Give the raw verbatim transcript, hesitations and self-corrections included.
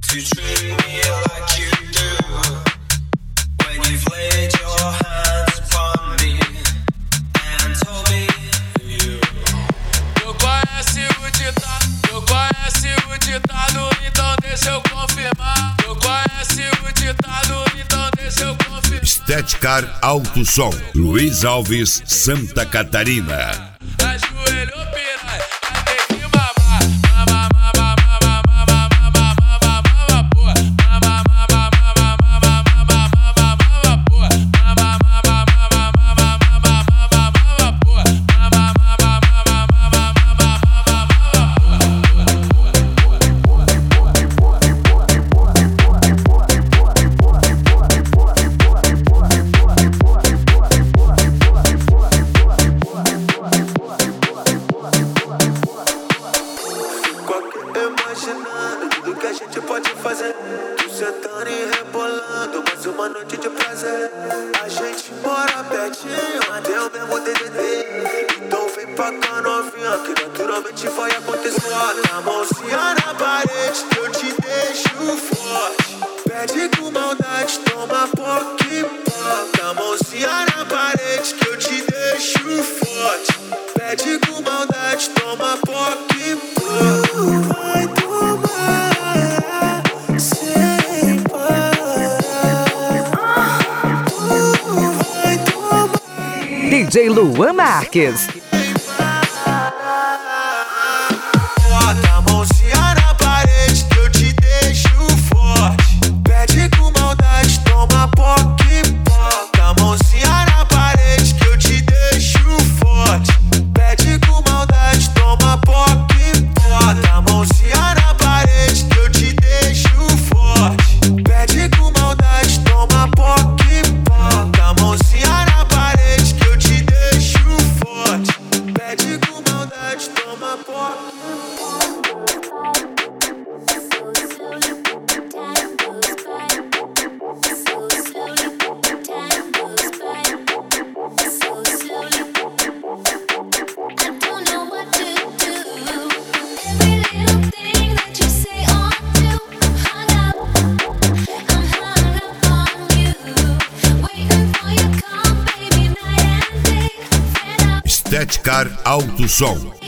Estética Alto Som, Luiz Alves, Santa Catarina. Tudo que a gente pode fazer, tu sentando e rebolando, mais uma noite de prazer. A gente mora pertinho, até o mesmo D D D. Então vem pra cá novinha, que naturalmente vai acontecer. Bota a mãozinha na parede, que eu te deixo forte. Pede com maldade, toma pouco e bota a mãozinha na parede, que eu te deixo forte. Pede com maldade, toma pouco e bota. Vai tomar sem parar. Vai tomar. D J Luan Marques. Bota a mãozinha na parede, que eu te deixo forte. Pede com maldade, toma pouco e bota a mãozinha na parede, que eu te deixo forte. Pede com maldade, toma pouco e bota a mãozinha na parede, que eu te deixo forte. Pede com maldade, toma pouco e bota a mãozinha na parede, que eu te deixo forte. Pede com maldade, toma pouco. Estética Alto Som.